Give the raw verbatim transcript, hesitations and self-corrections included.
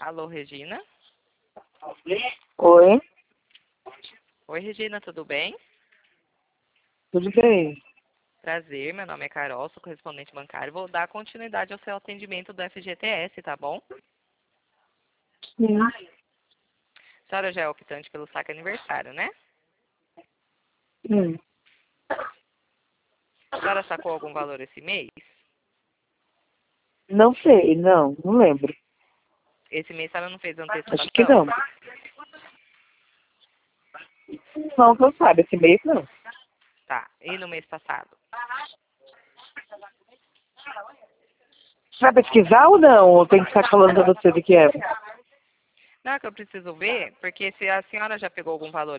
Alô, Regina? Oi, Oi, Regina, tudo bem? tudo bem? Prazer, meu nome é Carol, sou correspondente bancário. Vou dar continuidade ao seu atendimento do F G T S, tá bom? Sim. A senhora já é optante pelo saque aniversário, né? Hum. A senhora sacou algum valor esse mês? Não sei, não, não lembro. Esse mês a senhora não fez Acho que antecipação? não. Não, não sabe, esse mês não. Tá. E no mês passado? Você vai pesquisar ou não? Ou tem que ficar falando pra você do que é? Não, é que eu preciso ver, porque se a senhora já pegou algum valor